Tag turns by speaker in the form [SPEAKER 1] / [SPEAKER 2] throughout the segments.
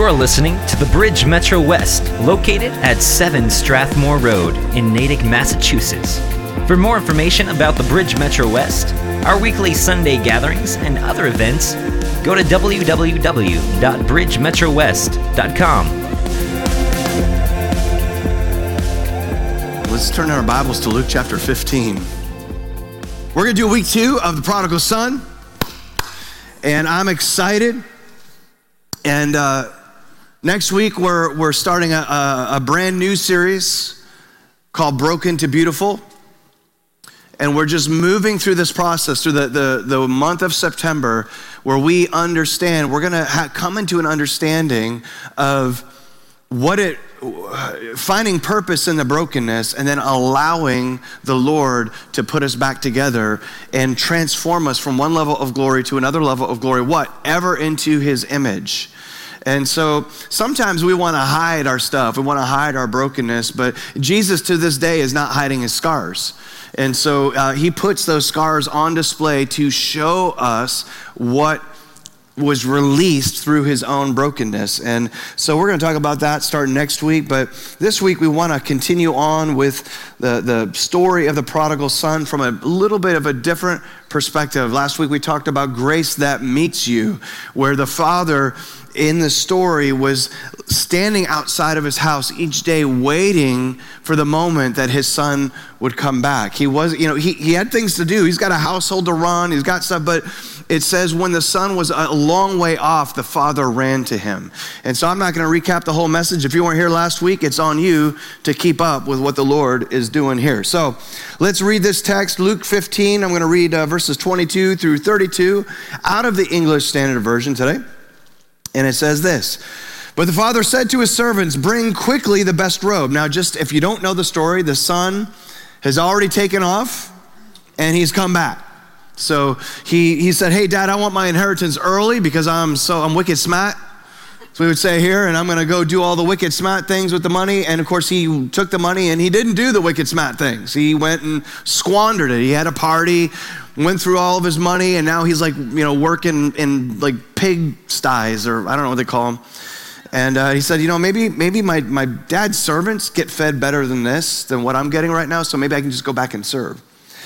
[SPEAKER 1] You're listening to the Bridge Metro West, located at 7 Strathmore Road in Natick, Massachusetts. For more information about the Bridge Metro West, our weekly Sunday gatherings, and other events, go to www.bridgemetrowest.com.
[SPEAKER 2] Let's turn our Bibles to Luke chapter 15. We're going to do week 2 of the Prodigal Son, and I'm excited. And next week, we're starting a brand new series called Broken to Beautiful. And we're just moving through this process through the month of September, where we understand, we're going to come into an understanding of finding purpose in the brokenness, and then allowing the Lord to put us back together and transform us from one level of glory to another level of glory, ever into His image. And so sometimes we want to hide our stuff, we want to hide our brokenness, but Jesus to this day is not hiding His scars. And so He puts those scars on display to show us what was released through His own brokenness. And so we're going to talk about that starting next week. But this week we want to continue on with the story of the prodigal son from a little bit of a different perspective. Last week we talked about grace that meets you, where the father in the story was standing outside of his house each day waiting for the moment that his son would come back. He had things to do. He's got a household to run. He's got stuff, but it says when the son was a long way off, the father ran to him. And so I'm not going to recap the whole message. If you weren't here last week, it's on you to keep up with what the Lord is doing here. So let's read this text, Luke 15. I'm going to read verses 22 through 32 out of the English Standard Version today. And it says this: "But the father said to his servants, 'Bring quickly the best robe.'" Now, just if you don't know the story, the son has already taken off and he's come back. So he said, "Hey, Dad, I want my inheritance early because I'm wicked smart." So we would say here, and I'm going to go do all the wicked smart things with the money. And of course, he took the money and he didn't do the wicked smart things. He went and squandered it. He had a party, went through all of his money, and now he's working in pig sties, or I don't know what they call them. And he said, maybe my dad's servants get fed better than what I'm getting right now, so maybe I can just go back and serve.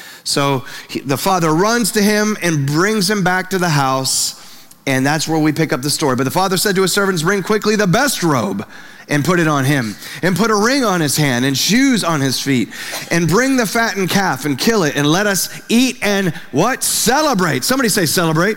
[SPEAKER 2] So the father runs to him and brings him back to the house, and that's where we pick up the story. "But the father said to his servants, 'Bring quickly the best robe and put it on him, and put a ring on his hand and shoes on his feet, and bring the fattened calf and kill it, and let us eat and" what? "Celebrate." Somebody say celebrate.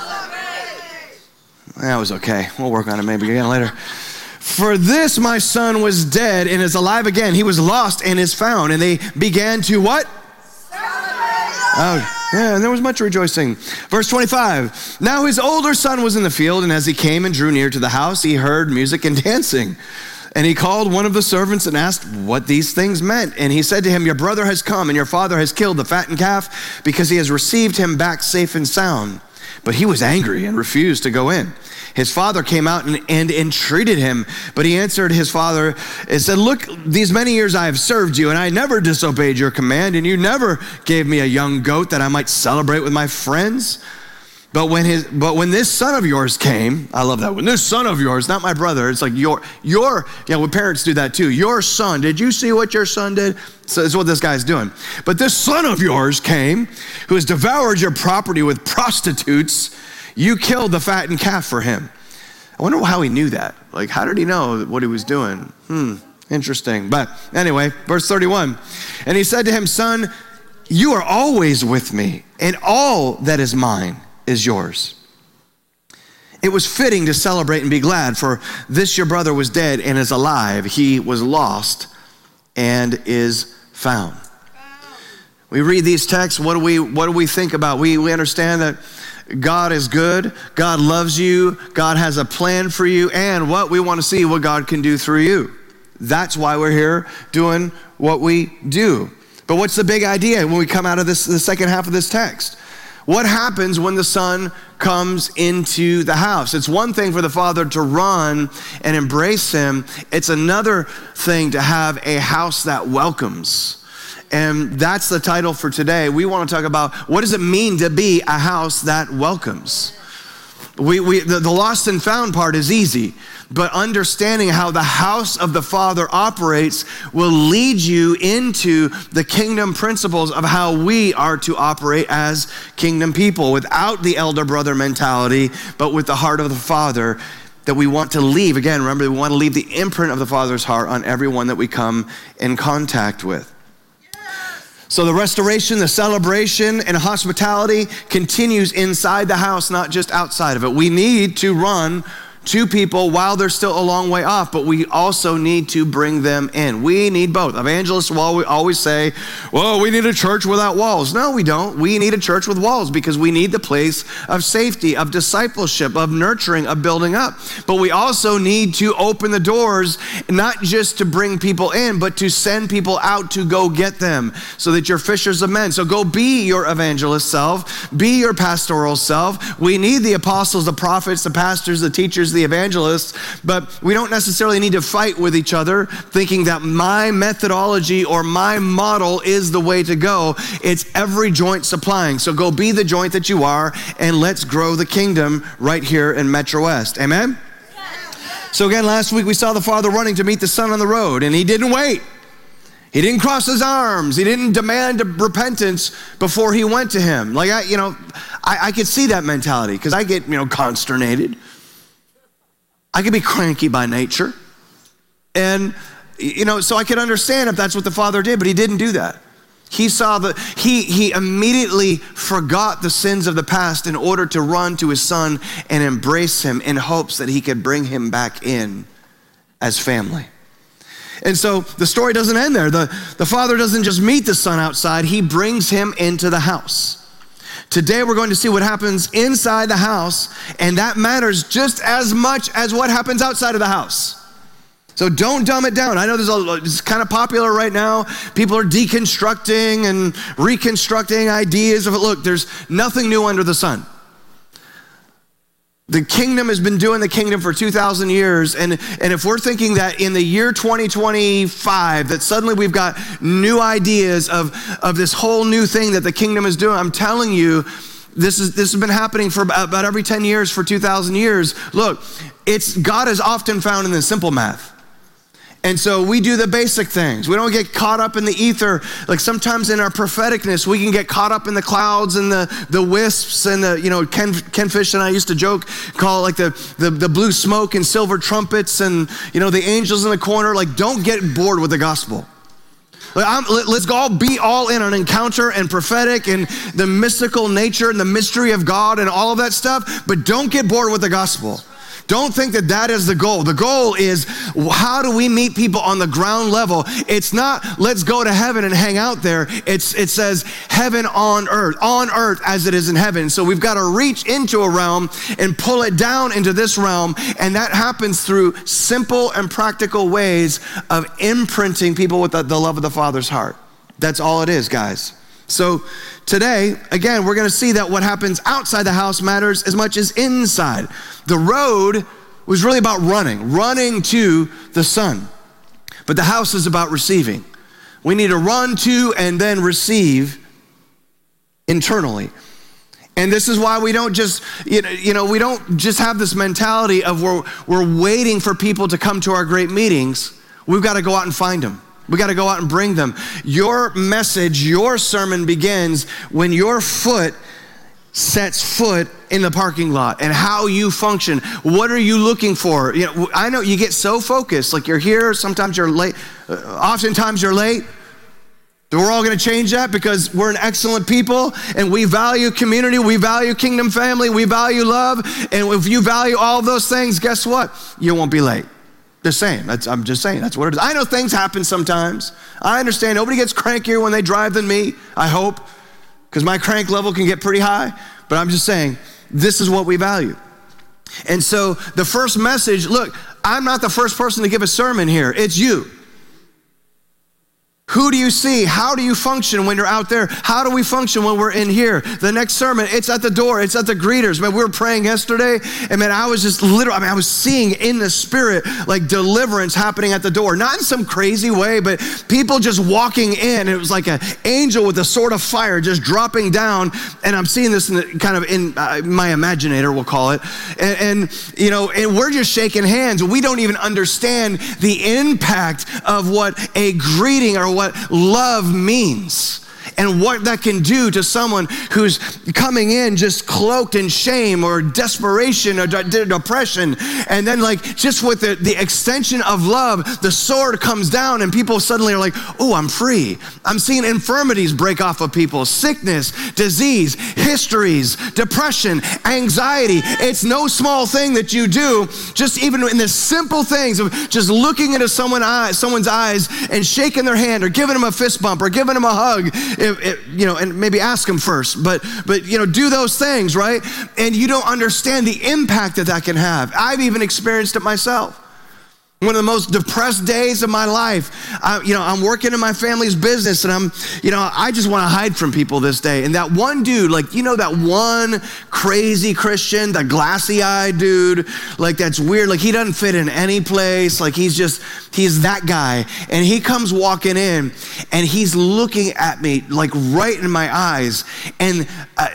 [SPEAKER 2] That was okay. We'll work on it maybe again later. "For this my son was dead and is alive again. He was lost and is found." And they began to what? Celebrate. Oh, yeah, and there was much rejoicing. Verse 25, "Now his older son was in the field, and as he came and drew near to the house, he heard music and dancing. And he called one of the servants and asked what these things meant. And he said to him, 'Your brother has come, and your father has killed the fattened calf, because he has received him back safe and sound.' But he was angry and refused to go in. His father came out and entreated him, but he answered his father and said, 'Look, these many years I have served you, and I never disobeyed your command, and you never gave me a young goat that I might celebrate with my friends. But when this son of yours came,'" I love that, "when this son of yours," not my brother, it's like your, when parents do that too. "Your son, did you see what your son did?" So that's what this guy's doing. "But this son of yours came, who has devoured your property with prostitutes. You killed the fattened calf for him." I wonder how he knew that. How did he know what he was doing? Interesting. But anyway, verse 31. "And he said to him, 'Son, you are always with me, and all that is mine is yours. It was fitting to celebrate and be glad, for this your brother was dead and is alive. He was lost and is found.'" We read these texts. What do we think about? We understand that God is good. God loves you. God has a plan for you. And we want to see what God can do through you. That's why we're here doing what we do. But what's the big idea when we come out of the second half of this text? What happens when the son comes into the house? It's one thing for the father to run and embrace him. It's another thing to have a house that welcomes. And that's the title for today. We want to talk about what does it mean to be a house that welcomes. The lost and found part is easy, but understanding how the house of the Father operates will lead you into the kingdom principles of how we are to operate as kingdom people, without the elder brother mentality, but with the heart of the Father that we want to leave. Again, remember, we want to leave the imprint of the Father's heart on everyone that we come in contact with. So the restoration, the celebration, and hospitality continues inside the house, not just outside of it. We need to run to people while they're still a long way off, but we also need to bring them in. We need both. Evangelists will always say, well, we need a church without walls. No, we don't. We need a church with walls because we need the place of safety, of discipleship, of nurturing, of building up. But we also need to open the doors, not just to bring people in, but to send people out to go get them so that you're fishers of men. So go be your evangelist self, be your pastoral self. We need the apostles, the prophets, the pastors, the teachers, the evangelists, but we don't necessarily need to fight with each other thinking that my methodology or my model is the way to go. It's every joint supplying. So go be the joint that you are, and let's grow the kingdom right here in Metro West. Amen? So again, last week we saw the Father running to meet the Son on the road, and he didn't wait. He didn't cross his arms. He didn't demand repentance before he went to him. Like, I could see that mentality because I get, consternated. I could be cranky by nature. And, so I could understand if that's what the Father did, but he didn't do that. He immediately forgot the sins of the past in order to run to his Son and embrace him in hopes that he could bring him back in as family. And so the story doesn't end there. The Father doesn't just meet the Son outside, he brings him into the house. Today we're going to see what happens inside the house, and that matters just as much as what happens outside of the house. So don't dumb it down. I know it's kind of popular right now. People are deconstructing and reconstructing ideas of it. Look, there's nothing new under the sun. The kingdom has been doing the kingdom for 2,000 years, and if we're thinking that in the year 2025, that suddenly we've got new ideas of this whole new thing that the kingdom is doing, I'm telling you, this has been happening for about every 10 years for 2,000 years. Look, God is often found in the simple math. And so we do the basic things. We don't get caught up in the ether. Like sometimes in our propheticness, we can get caught up in the clouds and the wisps and Ken Fish and I used to joke, call it like the blue smoke and silver trumpets and, the angels in the corner. Like, don't get bored with the gospel. Let's all be all in on encounter and prophetic and the mystical nature and the mystery of God and all of that stuff, but don't get bored with the gospel. Don't think that is the goal. The goal is, how do we meet people on the ground level? It's not, let's go to heaven and hang out there. It says heaven on earth as it is in heaven. So we've got to reach into a realm and pull it down into this realm. And that happens through simple and practical ways of imprinting people with the love of the Father's heart. That's all it is, guys. So today, again, we're going to see that what happens outside the house matters as much as inside. The road was really about running to the Son. But the house is about receiving. We need to run to and then receive internally. And this is why we don't just, we don't just have this mentality of we're waiting for people to come to our great meetings. We've got to go out and find them. We got to go out and bring them. Your message, your sermon begins when your foot sets foot in the parking lot and how you function. What are you looking for? I know you get so focused, like you're here, sometimes you're late, oftentimes you're late. We're all going to change that because we're an excellent people and we value community, we value kingdom family, we value love. And if you value all of those things, guess what? You won't be late. I'm just saying, that's what it is. I know things happen sometimes. I understand nobody gets crankier when they drive than me, I hope, because my crank level can get pretty high. But I'm just saying, this is what we value. And so the first message, look, I'm not the first person to give a sermon here. It's you. Who do you see? How do you function when you're out there? How do we function when we're in here? The next sermon, it's at the door. It's at the greeters. Man, we were praying yesterday, and man, I was just literally, I was seeing in the spirit, like deliverance happening at the door. Not in some crazy way, but people just walking in. It was like an angel with a sword of fire just dropping down, and I'm seeing this kind of in my imaginator, we'll call it. And you know, and we're just shaking hands. We don't even understand the impact of what a greeting or what love means and what that can do to someone who's coming in just cloaked in shame or desperation or depression. And then like just with the extension of love, the sword comes down and people suddenly are like, oh, I'm free. I'm seeing infirmities break off of people, sickness, disease, histories, depression, anxiety. It's no small thing that you do, just even in the simple things of just looking into someone's eyes and shaking their hand or giving them a fist bump or giving them a hug. You know, and maybe ask them first, but you know, do those things, right? And you don't understand the impact that can have. I've even experienced it myself. One of the most depressed days of my life, I'm working in my family's business, and I just want to hide from people this day. And that one dude, like, you know, that one crazy Christian, the glassy-eyed dude, like that's weird, like he doesn't fit in any place, like he's that guy. And he comes walking in, and he's looking at me like right in my eyes, and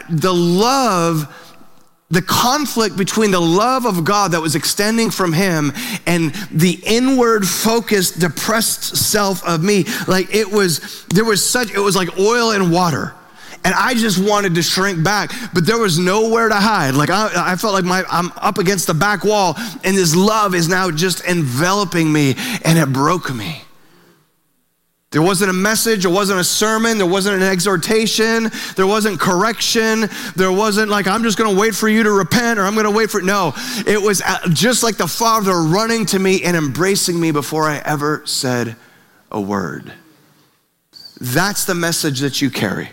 [SPEAKER 2] the conflict between the love of God that was extending from him and the inward focused, depressed self of me, like it was like oil and water. And I just wanted to shrink back, but there was nowhere to hide. Like I felt like I'm up against the back wall, and this love is now just enveloping me, and it broke me. There wasn't a message, there wasn't a sermon, there wasn't an exhortation, there wasn't correction, there wasn't like, I'm just gonna wait for you to repent, or I'm gonna wait for, no. It was just like the Father running to me and embracing me before I ever said a word. That's the message that you carry.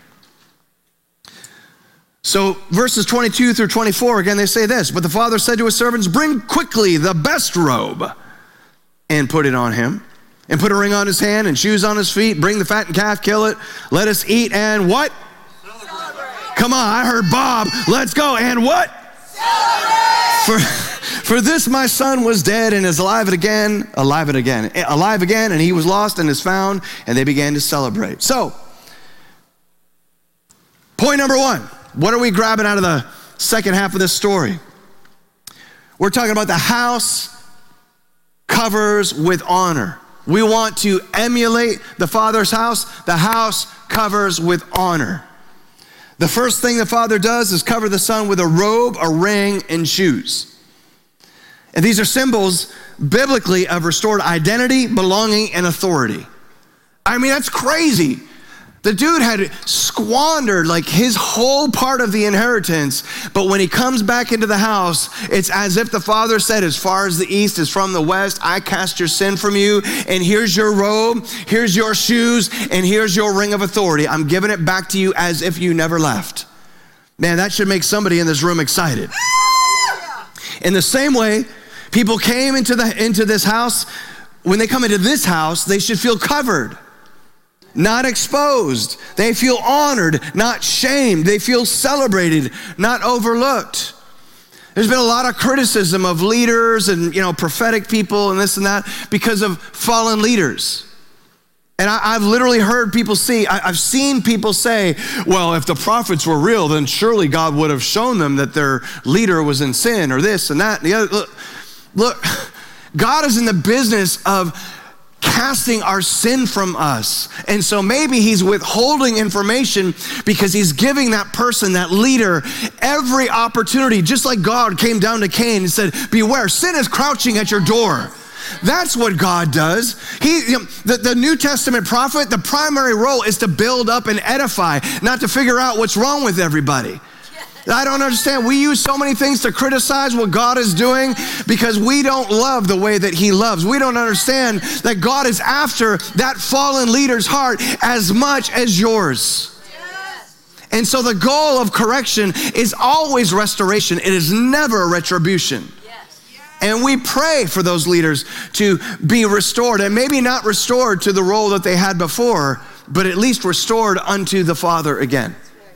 [SPEAKER 2] So verses 22 through 24, again, they say this, but the Father said to his servants, bring quickly the best robe and put it on him. And put a ring on his hand and shoes on his feet. Bring the fattened calf, kill it. Let us eat and what? Celebrate. Come on, I heard Bob. Let's go. And what? Celebrate. For this my son was dead and is alive again, and he was lost and is found, and they began to celebrate. So, point number one, what are we grabbing out of the second half of this story? We're talking about the house covers with honor. We want to emulate the Father's house. The house covers with honor. The first thing the Father does is cover the Son with a robe, a ring, and shoes. And these are symbols, biblically, of restored identity, belonging, and authority. I mean, that's crazy. The dude had squandered like his whole part of the inheritance, but when he comes back into the house, it's as if the Father said, as far as the east is from the west, I cast your sin from you, and here's your robe, here's your shoes, and here's your ring of authority. I'm giving it back to you as if you never left. Man, that should make somebody in this room excited. In the same way, people came into this house. When they come into this house, they should feel covered, not exposed. They feel honored, not shamed. They feel celebrated, not overlooked. There's been a lot of criticism of leaders and, prophetic people and this and that because of fallen leaders. And I've literally heard people I've seen people say, well, if the prophets were real, then surely God would have shown them that their leader was in sin or this and that and the other. Look, God is in the business of casting our sin from us. And so maybe he's withholding information because he's giving that person, that leader, every opportunity, just like God came down to Cain and said, beware, sin is crouching at your door. That's what God does. The New Testament prophet, the primary role is to build up and edify, not to figure out what's wrong with everybody. I don't understand. We use so many things to criticize what God is doing because we don't love the way that he loves. We don't understand that God is after that fallen leader's heart as much as yours. Yes. And so the goal of correction is always restoration. It is never retribution. Yes. And we pray for those leaders to be restored, and maybe not restored to the role that they had before, but at least restored unto the Father again.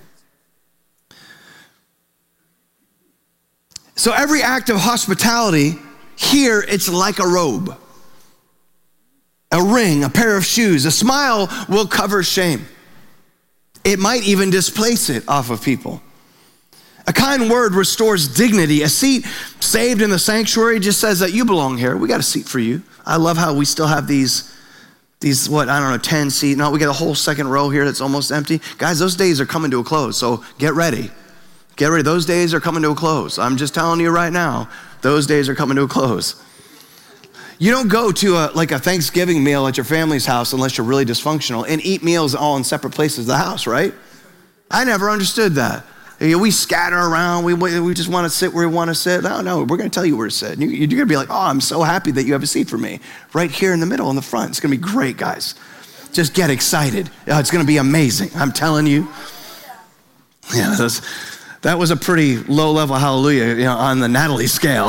[SPEAKER 2] So every act of hospitality here, it's like a robe, a ring, a pair of shoes. A smile will cover shame. It might even displace it off of people. A kind word restores dignity. A seat saved in the sanctuary just says that you belong here. We got a seat for you. I love how we still have these 10 seat. No, we got a whole second row here that's almost empty. Guys, those days are coming to a close, so get ready. Get ready. Those days are coming to a close. I'm just telling you right now, those days are coming to a close. You don't go to a Thanksgiving meal at your family's house unless you're really dysfunctional and eat meals all in separate places of the house, right? I never understood that. We scatter around. We just want to sit where we want to sit. No, we're going to tell you where to sit. You're going to be like, oh, I'm so happy that you have a seat for me right here in the middle in the front. It's going to be great, guys. Just get excited. It's going to be amazing. I'm telling you. Yeah, that was a pretty low-level hallelujah, on the Natalie scale.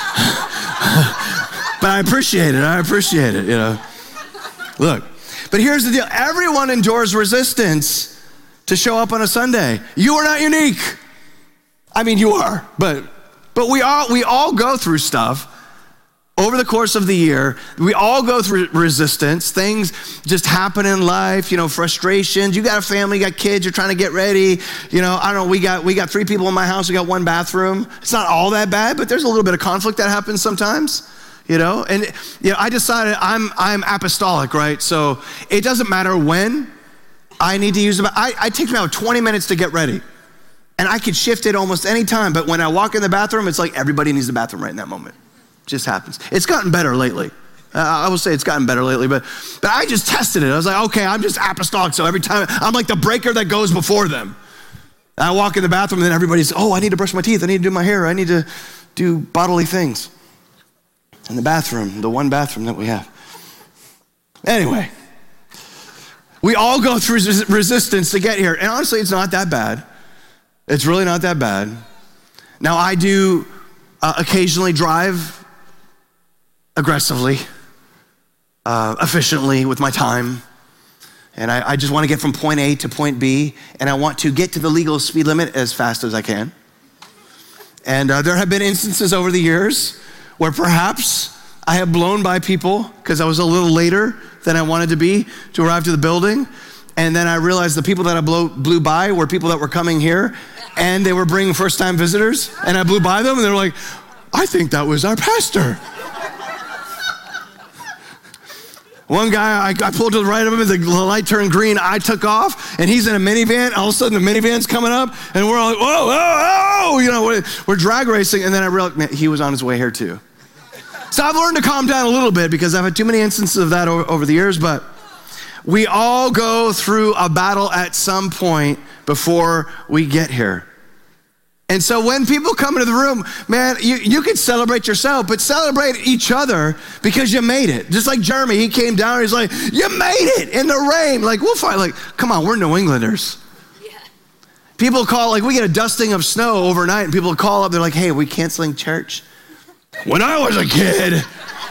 [SPEAKER 2] But I appreciate it, Look, but here's the deal. Everyone endures resistance to show up on a Sunday. You are not unique. I mean, you are, but we all go through stuff over the course of the year. We all go through resistance. Things just happen in life, frustrations. You got a family, you got kids, you're trying to get ready. I don't know, we got 3 people in my house, we got 1 bathroom. It's not all that bad, but there's a little bit of conflict that happens sometimes. I decided I'm apostolic, right? So it doesn't matter when I need to use it. It takes me about 20 minutes to get ready. And I could shift it almost any time. But when I walk in the bathroom, it's like everybody needs the bathroom right in that moment. It just happens. It's gotten better lately. I will say it's gotten better lately, but I just tested it. I was like, okay, I'm just apostolic. So every time I'm like the breaker that goes before them. And I walk in the bathroom and then everybody's, I need to brush my teeth. I need to do my hair. I need to do bodily things. In the bathroom, the one bathroom that we have. Anyway, we all go through resistance to get here. And honestly, it's not that bad. It's really not that bad. Now, I do occasionally drive aggressively, efficiently with my time. And I just want to get from point A to point B. And I want to get to the legal speed limit as fast as I can. And there have been instances over the years where perhaps I have blown by people because I was a little later than I wanted to be to arrive to the building. And then I realized the people that I blew by were people that were coming here and they were bringing first-time visitors. And I blew by them and they were like, I think that was our pastor. One guy, I pulled to the right of him, and the light turned green. I took off, and he's in a minivan. All of a sudden, the minivan's coming up, and we're all like, whoa, whoa, whoa. We're drag racing, and then I realized, man, he was on his way here too. So I've learned to calm down a little bit because I've had too many instances of that over the years, but we all go through a battle at some point before we get here. And so when people come into the room, man, you can celebrate yourself, but celebrate each other because you made it. Just like Jeremy, he came down, he's like, you made it in the rain. Like, we'll fight, like, come on, we're New Englanders. Yeah. People call, like, we get a dusting of snow overnight, and people call up, they're like, hey, are we canceling church? When I was a kid,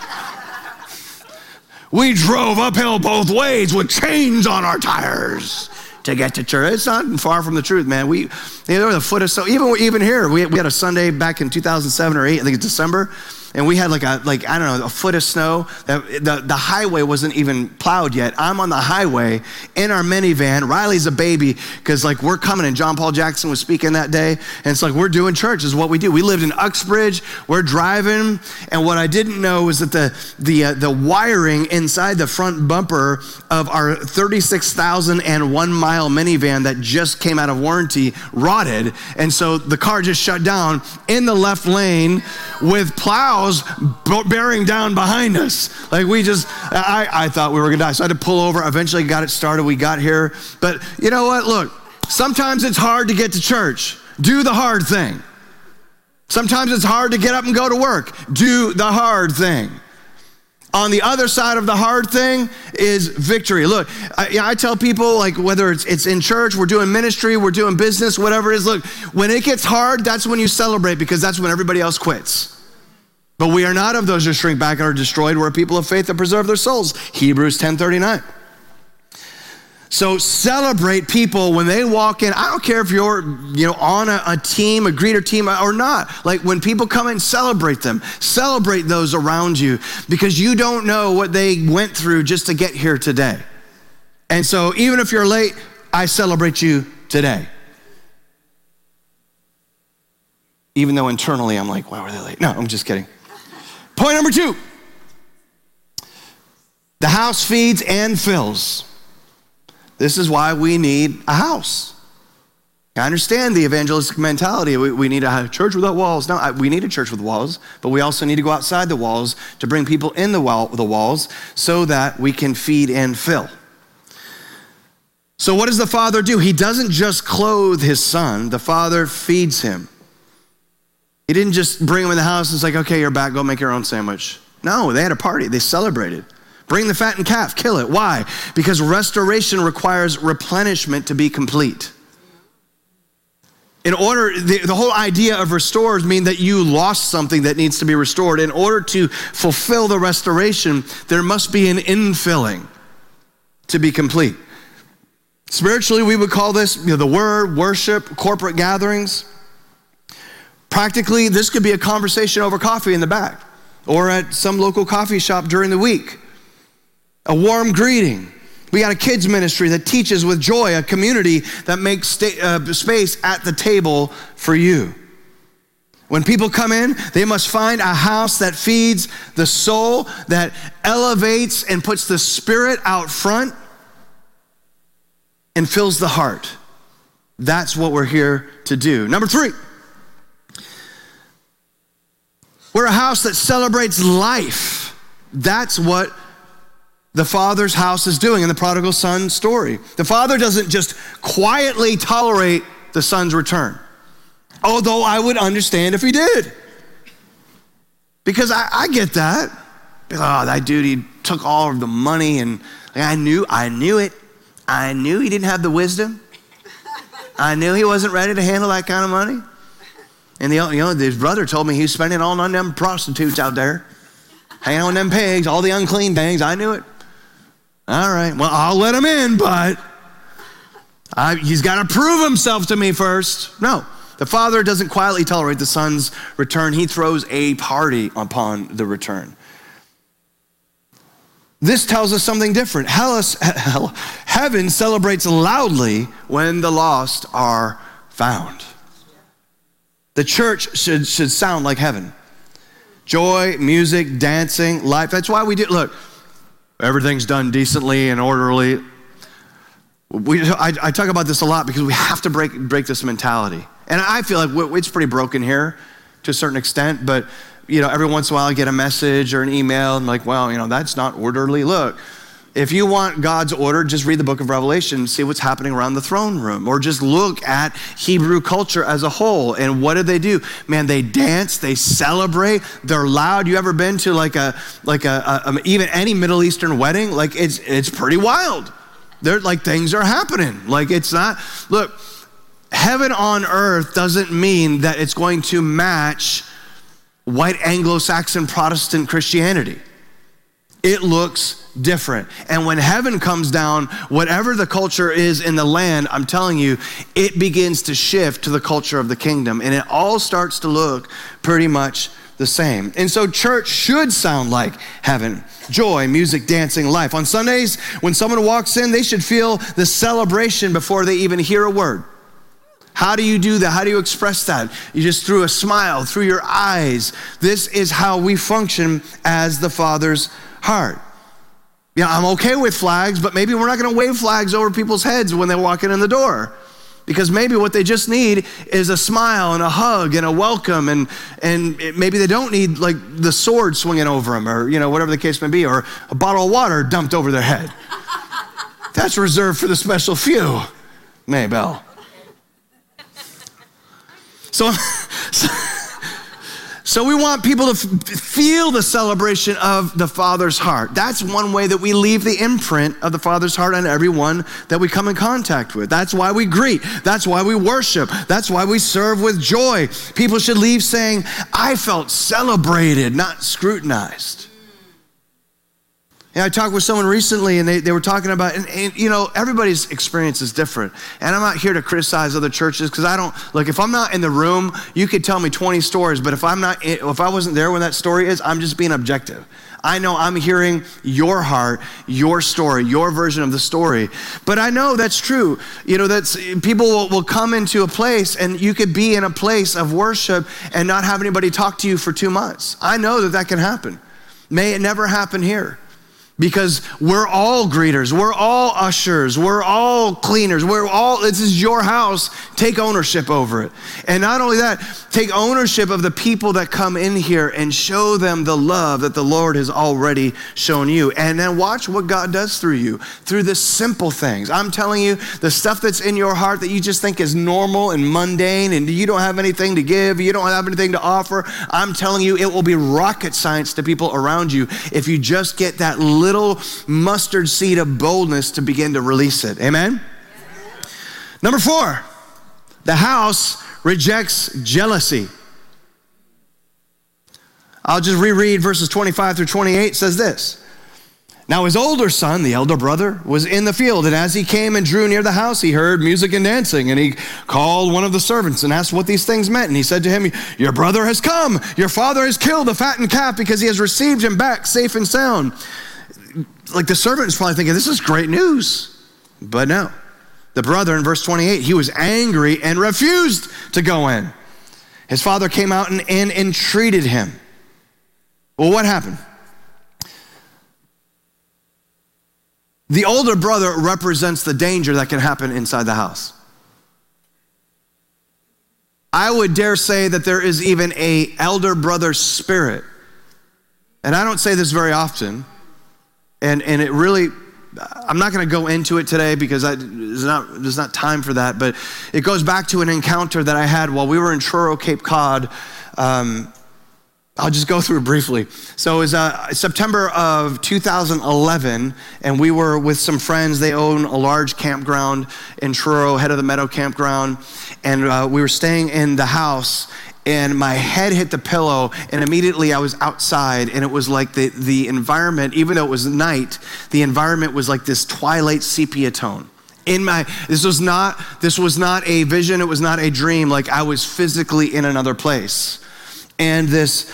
[SPEAKER 2] we drove uphill both ways with chains on our tires to get to church. It's not far from the truth, man. There was a foot of snow. Even here, we had a Sunday back in 2007 or 8, I think it's December, and we had a foot of snow. The highway wasn't even plowed yet. I'm on the highway in our minivan. Riley's a baby because we're coming, and John Paul Jackson was speaking that day, and it's like we're doing church is what we do. We lived in Uxbridge. We're driving, and what I didn't know was that the wiring inside the front bumper of our 36,001 mile minivan that just came out of warranty rotted, and so the car just shut down in the left lane with plows bearing down behind us. I thought we were gonna die. So I had to pull over, eventually got it started, we got here. But you know what, look, sometimes it's hard to get to church. Do the hard thing. Sometimes it's hard to get up and go to work. Do the hard thing. On the other side of the hard thing is victory. Look, I tell people, whether it's in church, we're doing ministry, we're doing business, whatever it is, look, when it gets hard, that's when you celebrate because that's when everybody else quits. But we are not of those who shrink back and are destroyed. We're a people of faith that preserve their souls. Hebrews 10:39. So celebrate people when they walk in. I don't care if you're on a team, a greeter team or not. Like when people come in, celebrate them. Celebrate those around you because you don't know what they went through just to get here today. And so even if you're late, I celebrate you today. Even though internally I'm like, why were they late? No, I'm just kidding. Point number 2. The house feeds and fills. This is why we need a house. I understand the evangelistic mentality. We need a church without walls. No, we need a church with walls, but we also need to go outside the walls to bring people in the walls so that we can feed and fill. So what does the Father do? He doesn't just clothe his Son. The Father feeds him. He didn't just bring him in the house and it's like, okay, you're back, go make your own sandwich. No, they had a party. They celebrated. Bring the fattened calf, kill it. Why? Because restoration requires replenishment to be complete. In order, the whole idea of restores mean that you lost something that needs to be restored. In order to fulfill the restoration, there must be an infilling to be complete. Spiritually, we would call this the word, worship, corporate gatherings. Practically, this could be a conversation over coffee in the back or at some local coffee shop during the week. A warm greeting. We got a kids ministry that teaches with joy, a community that makes space at the table for you. When people come in, they must find a house that feeds the soul, that elevates and puts the spirit out front and fills the heart. That's what we're here to do. Number 3, we're a house that celebrates life. That's what the Father's house is doing in the prodigal son story. The Father doesn't just quietly tolerate the son's return, although I would understand if he did. Because I get that. Oh, that dude, he took all of the money and I knew it. I knew he didn't have the wisdom. I knew he wasn't ready to handle that kind of money. And his brother told me he was spending it all on them prostitutes out there, hanging on them pigs, all the unclean things. I knew it. All right, well, I'll let him in, but he's got to prove himself to me first. No, the Father doesn't quietly tolerate the Son's return. He throws a party upon the return. This tells us something different. Heaven celebrates loudly when the lost are found. The church should sound like heaven. Joy, music, dancing, life. That's why we do. Look, everything's done decently and orderly. I talk about this a lot because we have to break this mentality. And I feel like it's pretty broken here to a certain extent, but every once in a while I get a message or an email and like, well, that's not orderly. Look, if you want God's order, just read the book of Revelation and see what's happening around the throne room, or just look at Hebrew culture as a whole. And what do? Man, they dance, they celebrate, they're loud. You ever been to like even any Middle Eastern wedding? Like it's pretty wild. They're like things are happening. Like it's not, look, heaven on earth doesn't mean that it's going to match white Anglo-Saxon Protestant Christianity. It looks different. And when heaven comes down, whatever the culture is in the land, I'm telling you, it begins to shift to the culture of the kingdom. And it all starts to look pretty much the same. And so church should sound like heaven. Joy, music, dancing, life. On Sundays, when someone walks in, they should feel the celebration before they even hear a word. How do you do that? How do you express that? You just through a smile, through your eyes. This is how we function as the Father's heart. I'm okay with flags, but maybe we're not going to wave flags over people's heads when they walk in the door, because maybe what they just need is a smile and a hug and a welcome, and maybe they don't need like the sword swinging over them, or whatever the case may be, or a bottle of water dumped over their head. That's reserved for the special few. Maybell. So we want people to feel the celebration of the Father's heart. That's one way that we leave the imprint of the Father's heart on everyone that we come in contact with. That's why we greet. That's why we worship. That's why we serve with joy. People should leave saying, I felt celebrated, not scrutinized. And I talked with someone recently, and they were talking about, and you know, everybody's experience is different. And I'm not here to criticize other churches, because I don't, look, if I'm not in the room, you could tell me 20 stories, but if I wasn't there when that story is, I'm just being objective. I know I'm hearing your heart, your story, your version of the story. But I know that's true. You know, that's people will come into a place, and you could be in a place of worship and not have anybody talk to you for 2 months. I know that can happen. May it never happen here. Because we're all greeters, we're all ushers, we're all cleaners, this is your house, take ownership over it. And not only that, take ownership of the people that come in here and show them the love that the Lord has already shown you. And then watch what God does through you, through the simple things. I'm telling you, the stuff that's in your heart that you just think is normal and mundane and you don't have anything to give, you don't have anything to offer, I'm telling you, it will be rocket science to people around you if you just get that little mustard seed of boldness to begin to release it. Amen? Number 4, the house rejects jealousy. I'll just reread verses 25 through 28. It says this. Now his older son, the elder brother, was in the field, and as he came and drew near the house, he heard music and dancing, and he called one of the servants and asked what these things meant. And he said to him, your brother has come. Your father has killed the fattened calf because he has received him back safe and sound. Like the servant is probably thinking, this is great news. But no. The brother in verse 28, he was angry and refused to go in. His father came out and entreated him. Well, what happened? The older brother represents the danger that can happen inside the house. I would dare say that there is even an elder brother spirit. And I don't say this very often. And it really, I'm not going to go into it today because there's not time for that, but it goes back to an encounter that I had while we were in Truro, Cape Cod. I'll just go through it briefly. So it was September of 2011, and we were with some friends. They own a large campground in Truro, Head of the Meadow campground, and we were staying in the house, and my head hit the pillow, and immediately I was outside, and it was like the environment, even though it was night, the environment was like this twilight sepia tone. This was not a vision, it was not a dream, like I was physically in another place. And this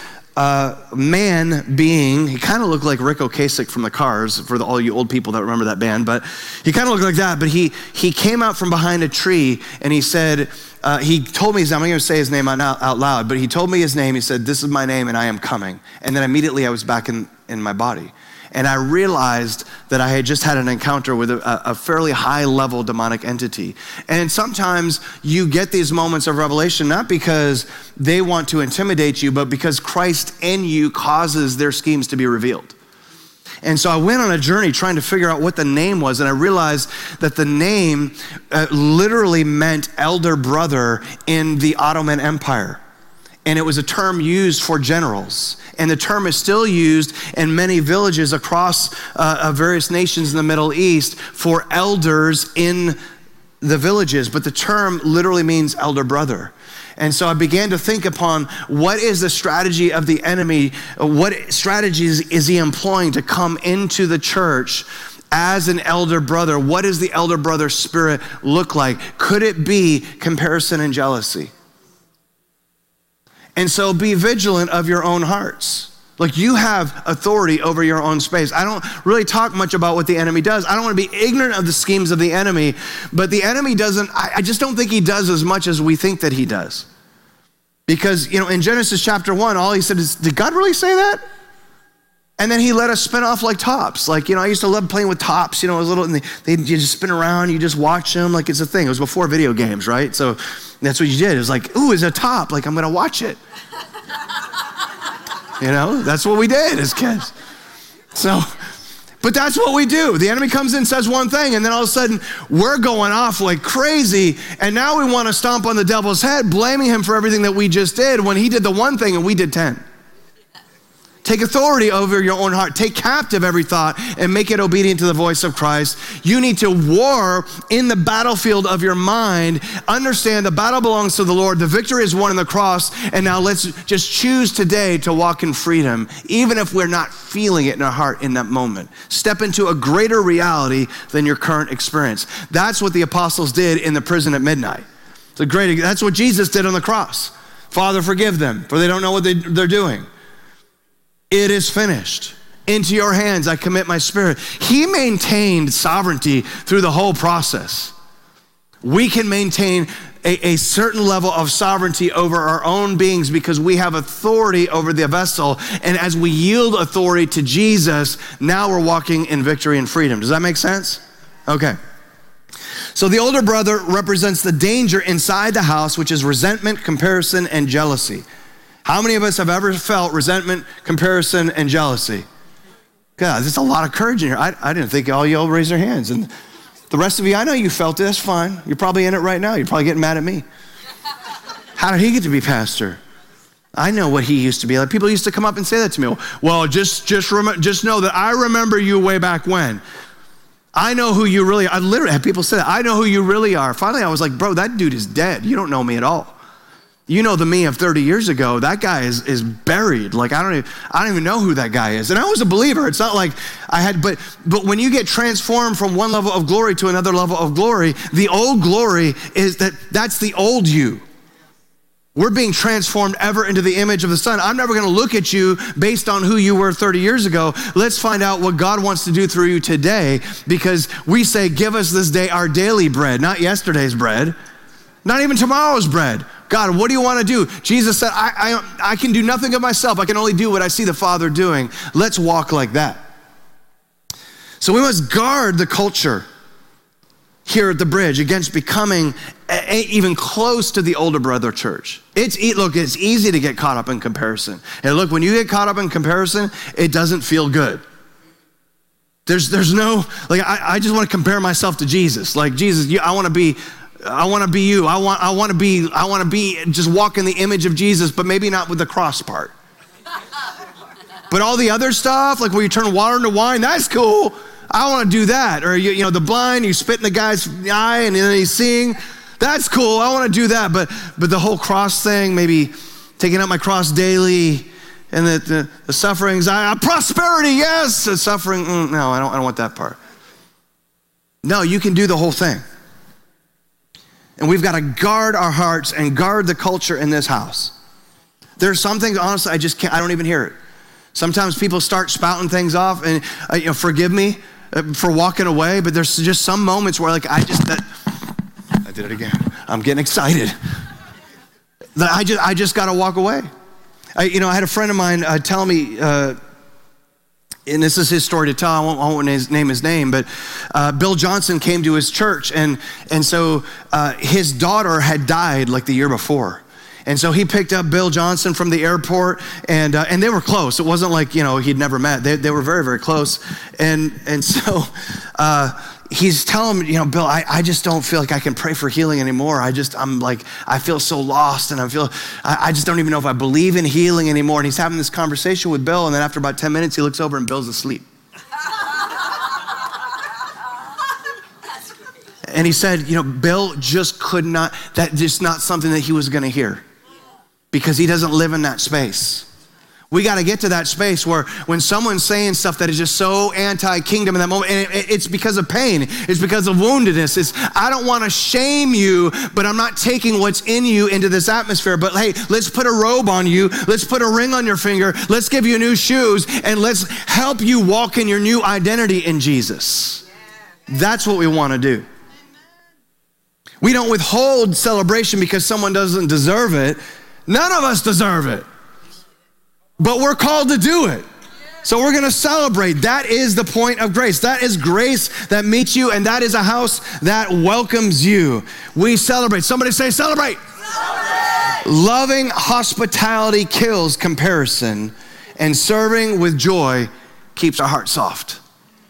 [SPEAKER 2] man being, he kind of looked like Rick Ocasek from the Cars, for all you old people that remember that band, but he kind of looked like that, but he came out from behind a tree, and he said, he told me his name, I'm not going to say his name out loud, but he told me his name. He said, this is my name and I am coming. And then immediately I was back in my body. And I realized that I had just had an encounter with a fairly high level demonic entity. And sometimes you get these moments of revelation, not because they want to intimidate you, but because Christ in you causes their schemes to be revealed. And so I went on a journey trying to figure out what the name was, and I realized that the name literally meant elder brother in the Ottoman Empire. And it was a term used for generals. And the term is still used in many villages across various nations in the Middle East for elders in the villages. But the term literally means elder brother. And so I began to think upon what is the strategy of the enemy? What strategies is he employing to come into the church as an elder brother? What does the elder brother spirit look like? Could it be comparison and jealousy? And so be vigilant of your own hearts. Like, you have authority over your own space. I don't really talk much about what the enemy does. I don't want to be ignorant of the schemes of the enemy, but the enemy doesn't, I just don't think he does as much as we think that he does. Because, you know, in Genesis chapter 1, all he said is, did God really say that? And then he let us spin off like tops. Like, you know, I used to love playing with tops, you know, a little, and you just spin around, you just watch them like it's a thing. It was before video games, right? So that's what you did. It was like, ooh, it's a top, like I'm gonna watch it. You know, that's what we did as kids. So, But that's what we do. The enemy comes in, says one thing, and then all of a sudden we're going off like crazy. And now we want to stomp on the devil's head, blaming him for everything that we just did when he did the one thing and we did 10. Take authority over your own heart. Take captive every thought and make it obedient to the voice of Christ. You need to war in the battlefield of your mind. Understand the battle belongs to the Lord. The victory is won in the cross. And now let's just choose today to walk in freedom, even if we're not feeling it in our heart in that moment. Step into a greater reality than your current experience. That's what the apostles did in the prison at midnight. That's what Jesus did on the cross. Father, forgive them, for they don't know what they're doing. It is finished. Into your hands I commit my spirit. He maintained sovereignty through the whole process. We can maintain a certain level of sovereignty over our own beings because we have authority over the vessel. And as we yield authority to Jesus, now we're walking in victory and freedom. Does that make sense? Okay. So the older brother represents the danger inside the house, which is resentment, comparison, and jealousy. How many of us have ever felt resentment, comparison, and jealousy? God, there's a lot of courage in here. I didn't think all y'all raise your hands. And the rest of you, I know you felt it. That's fine. You're probably in it right now. You're probably getting mad at me. How did he get to be pastor? I know what he used to be like. People used to come up and say that to me. Well, just know that I remember you way back when. I know who you really are. I literally had people say that. I know who you really are. Finally, I was like, bro, that dude is dead. You don't know me at all. You know the me of 30 years ago, that guy is buried. Like, I don't even know who that guy is. And I was a believer. It's not like I had, but when you get transformed from one level of glory to another level of glory, the old glory is that's the old you. We're being transformed ever into the image of the Son. I'm never gonna look at you based on who you were 30 years ago. Let's find out what God wants to do through you today, because we say, give us this day our daily bread, not yesterday's bread, not even tomorrow's bread. God, what do you want to do? Jesus said, I can do nothing of myself. I can only do what I see the Father doing. Let's walk like that. So we must guard the culture here at the Bridge against becoming even close to the older brother church. It's easy to get caught up in comparison. And look, when you get caught up in comparison, it doesn't feel good. There's no, like, I just want to compare myself to Jesus. Like, Jesus, I want to be you. I want to be just walk in the image of Jesus, but maybe not with the cross part. But all the other stuff, like where you turn water into wine, that's cool. I want to do that. Or you know, the blind, you spit in the guy's eye and then he's seeing. That's cool. I want to do that. But the whole cross thing, maybe taking up my cross daily, and the sufferings, prosperity, yes. The suffering, no, I don't want that part. No, you can do the whole thing. And we've got to guard our hearts and guard the culture in this house. There's some things, honestly, I don't even hear it. Sometimes people start spouting things off, and forgive me for walking away, but there's just some moments where like, I did it again. I'm getting excited. I just got to walk away. I had a friend of mine tell me, and this is his story to tell. I won't name his name, but Bill Johnson came to his church, and so his daughter had died like the year before. And so he picked up Bill Johnson from the airport, and they were close. It wasn't like, he'd never met. They were very, very close. And so he's telling him, Bill, I just don't feel like I can pray for healing anymore. I feel so lost, and I just don't even know if I believe in healing anymore. And he's having this conversation with Bill, and then after about 10 minutes, he looks over and Bill's asleep. And he said, Bill just could not, that's just not something that he was gonna hear, because he doesn't live in that space. We got to get to that space where when someone's saying stuff that is just so anti-kingdom in that moment, and it's because of pain, it's because of woundedness. I don't want to shame you, but I'm not taking what's in you into this atmosphere. But hey, let's put a robe on you. Let's put a ring on your finger. Let's give you new shoes, and let's help you walk in your new identity in Jesus. That's what we want to do. We don't withhold celebration because someone doesn't deserve it. None of us deserve it. But we're called to do it. So we're gonna celebrate. That is the point of grace. That is grace that meets you, and that is a house that welcomes you. We celebrate. Somebody say celebrate. Celebrate. Loving hospitality kills comparison, and serving with joy keeps our heart soft.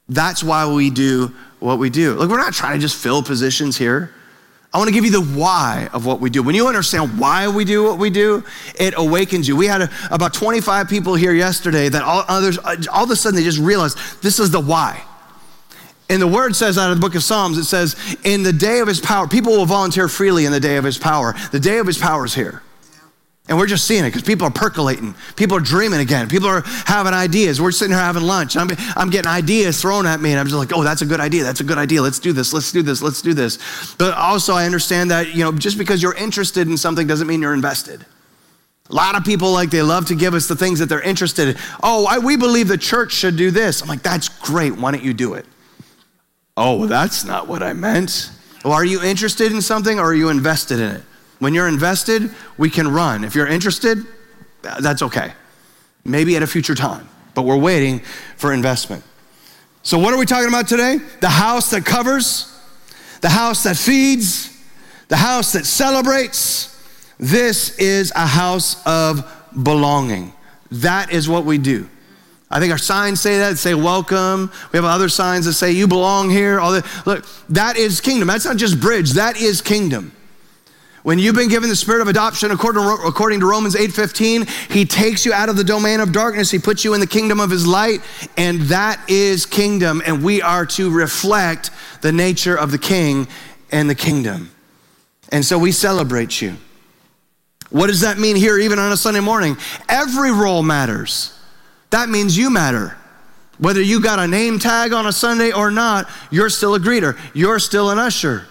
[SPEAKER 2] That's why we do what we do. Look, we're not trying to just fill positions here. I want to give you the why of what we do. When you understand why we do what we do, it awakens you. We had about 25 people here yesterday that all of a sudden they just realized this is the why. And the word says out of the book of Psalms, it says, in the day of his power, people will volunteer freely in the day of his power. The day of his power is here. And we're just seeing it because people are percolating. People are dreaming again. People are having ideas. We're sitting here having lunch. I'm getting ideas thrown at me, and I'm just like, oh, that's a good idea. That's a good idea. Let's do this. Let's do this. Let's do this. But also I understand that, just because you're interested in something doesn't mean you're invested. A lot of people, they love to give us the things that they're interested in. Oh, we believe the church should do this. I'm like, that's great. Why don't you do it? Oh, well, that's not what I meant. Well, are you interested in something or are you invested in it? When you're invested, we can run. If you're interested, that's okay. Maybe at a future time, but we're waiting for investment. So what are we talking about today? The house that covers, the house that feeds, the house that celebrates. This is a house of belonging. That is what we do. I think our signs say that, say welcome. We have other signs that say you belong here. All that. Look, that is kingdom. That's not just bridge, that is kingdom. When you've been given the spirit of adoption, according to Romans 8:15, he takes you out of the domain of darkness. He puts you in the kingdom of his light, and that is kingdom. And we are to reflect the nature of the king and the kingdom. And so we celebrate you. What does that mean here, even on a Sunday morning? Every role matters. That means you matter. Whether you got a name tag on a Sunday or not, you're still a greeter. You're still an usher.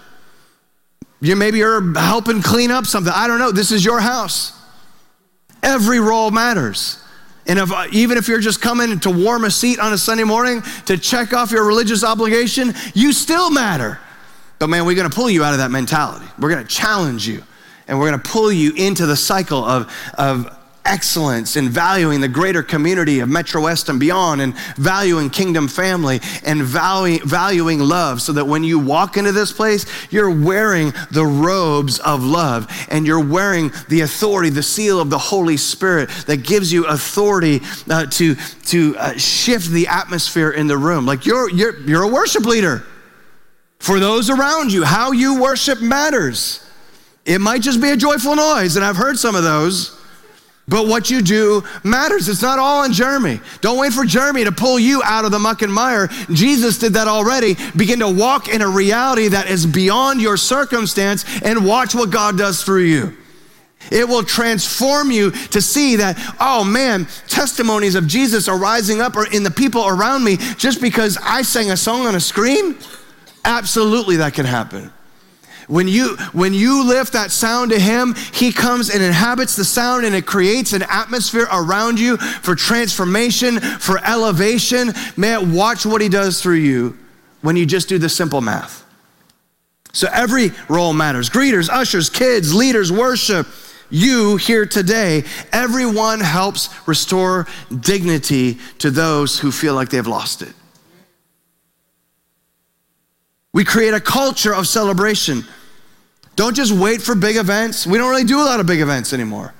[SPEAKER 2] Maybe you're helping clean up something. I don't know. This is your house. Every role matters. And even if you're just coming to warm a seat on a Sunday morning to check off your religious obligation, you still matter. But man, we're going to pull you out of that mentality. We're going to challenge you. And we're going to pull you into the cycle of excellence and valuing the greater community of Metro West and beyond, and valuing kingdom family and valuing love, so that when you walk into this place, you're wearing the robes of love and you're wearing the authority, the seal of the Holy Spirit that gives you authority to shift the atmosphere in the room. Like you're a worship leader. For those around you, how you worship matters. It might just be a joyful noise, and I've heard some of those. But what you do matters. It's not all on Jeremy. Don't wait for Jeremy to pull you out of the muck and mire. Jesus did that already. Begin to walk in a reality that is beyond your circumstance and watch what God does through you. It will transform you to see that, oh man, testimonies of Jesus are rising up in the people around me just because I sang a song on a screen. Absolutely, that can happen. When you lift that sound to him, he comes and inhabits the sound, and it creates an atmosphere around you for transformation, for elevation. Man, watch what he does through you when you just do the simple math. So every role matters. Greeters, ushers, kids, leaders, worship. You here today, everyone helps restore dignity to those who feel like they've lost it. We create a culture of celebration. Don't just wait for big events. We don't really do a lot of big events anymore.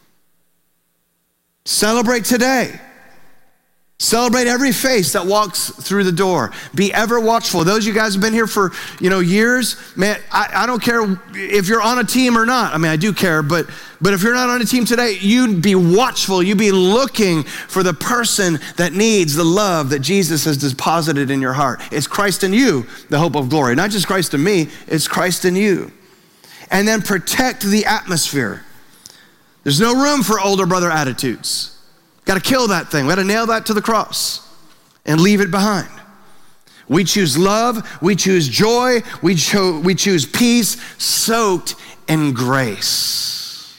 [SPEAKER 2] Celebrate today. Celebrate every face that walks through the door. Be ever watchful. Those of you guys have been here for years, man, I don't care if you're on a team or not. I mean, I do care, but if you're not on a team today, you'd be watchful. You'd be looking for the person that needs the love that Jesus has deposited in your heart. It's Christ in you, the hope of glory. Not just Christ in me, it's Christ in you. And then protect the atmosphere. There's no room for older brother attitudes. Got to kill that thing. We got to nail that to the cross and leave it behind. We choose love. We choose joy. We choose peace soaked in grace.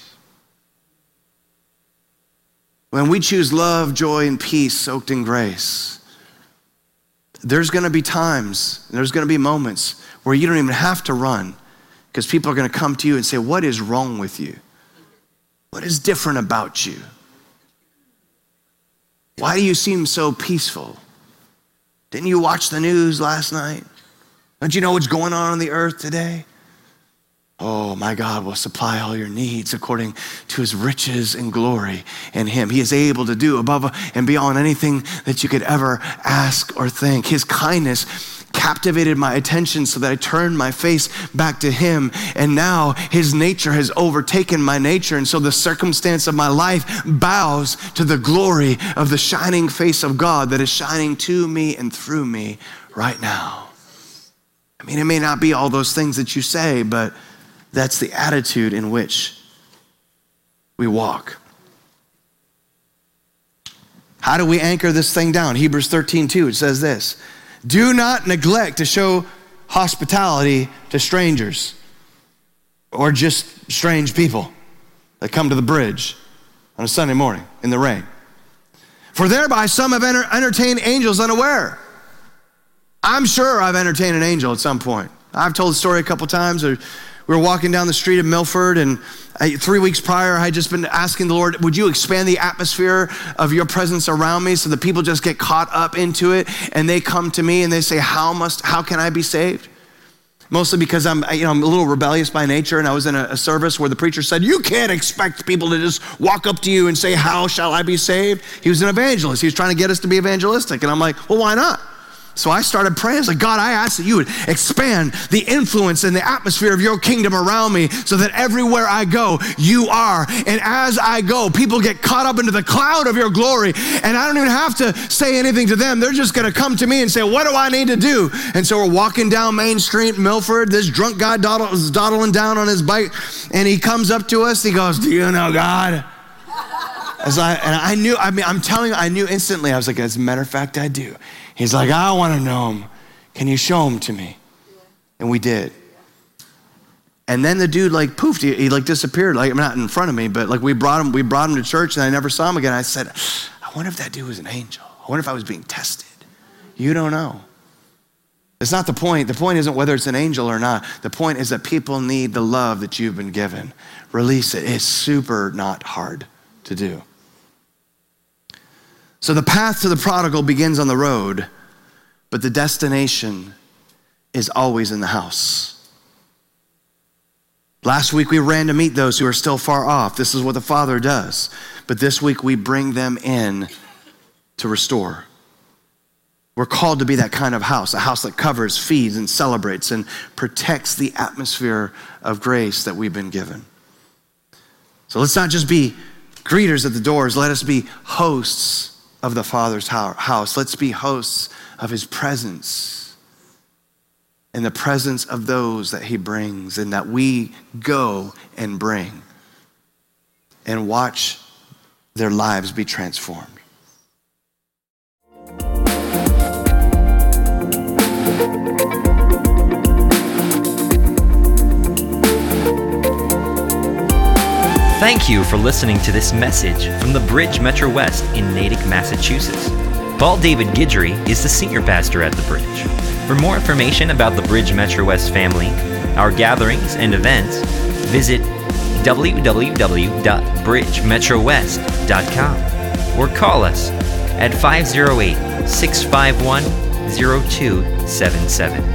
[SPEAKER 2] When we choose love, joy, and peace soaked in grace, there's going to be times, there's going to be moments where you don't even have to run, because people are going to come to you and say, what is wrong with you? What is different about you? Why do you seem so peaceful? Didn't you watch the news last night? Don't you know what's going on the earth today? Oh, my God will supply all your needs according to his riches and glory in him. He is able to do above and beyond anything that you could ever ask or think. His kindness captivated my attention so that I turned my face back to him. And now his nature has overtaken my nature. And so the circumstance of my life bows to the glory of the shining face of God that is shining to me and through me right now. I mean, it may not be all those things that you say, but that's the attitude in which we walk. How do we anchor this thing down? Hebrews 13:2, it says this: do not neglect to show hospitality to strangers or just strange people that come to the bridge on a Sunday morning in the rain. For thereby some have entertained angels unaware. I'm sure I've entertained an angel at some point. I've told the story a couple times. We were walking down the street of Milford, and 3 weeks prior, I had just been asking the Lord, would you expand the atmosphere of your presence around me so that people just get caught up into it, and they come to me and they say, how can I be saved? Mostly because I'm a little rebellious by nature, and I was in a service where the preacher said, you can't expect people to just walk up to you and say, how shall I be saved? He was an evangelist. He was trying to get us to be evangelistic, and I'm like, well, why not? So I started praying. I was like, God, I ask that you would expand the influence and the atmosphere of your kingdom around me so that everywhere I go, you are. And as I go, people get caught up into the cloud of your glory, and I don't even have to say anything to them. They're just going to come to me and say, what do I need to do? And so we're walking down Main Street, Milford. This drunk guy is dawdling down on his bike, and he comes up to us. He goes, do you know God? I knew instantly. I was like, as a matter of fact, I do. He's like, I want to know him. Can you show him to me? And we did. And then the dude poofed. He disappeared. Not in front of me, but we brought him to church, and I never saw him again. I said, I wonder if that dude was an angel. I wonder if I was being tested. You don't know. It's not the point. The point isn't whether it's an angel or not. The point is that people need the love that you've been given. Release it. It's super not hard to do. So the path to the prodigal begins on the road, but the destination is always in the house. Last week we ran to meet those who are still far off. This is what the Father does. But this week we bring them in to restore. We're called to be that kind of house, a house that covers, feeds, and celebrates and protects the atmosphere of grace that we've been given. So let's not just be greeters at the doors. Let us be hosts of the Father's house. Let's be hosts of his presence and the presence of those that he brings and that we go and bring and watch their lives be transformed.
[SPEAKER 1] Thank you for listening to this message from the Bridge Metro West in Natick, Massachusetts. Paul David Guidry is the senior pastor at the Bridge. For more information about the Bridge Metro West family, our gatherings and events, visit www.bridgemetrowest.com or call us at 508-651-0277.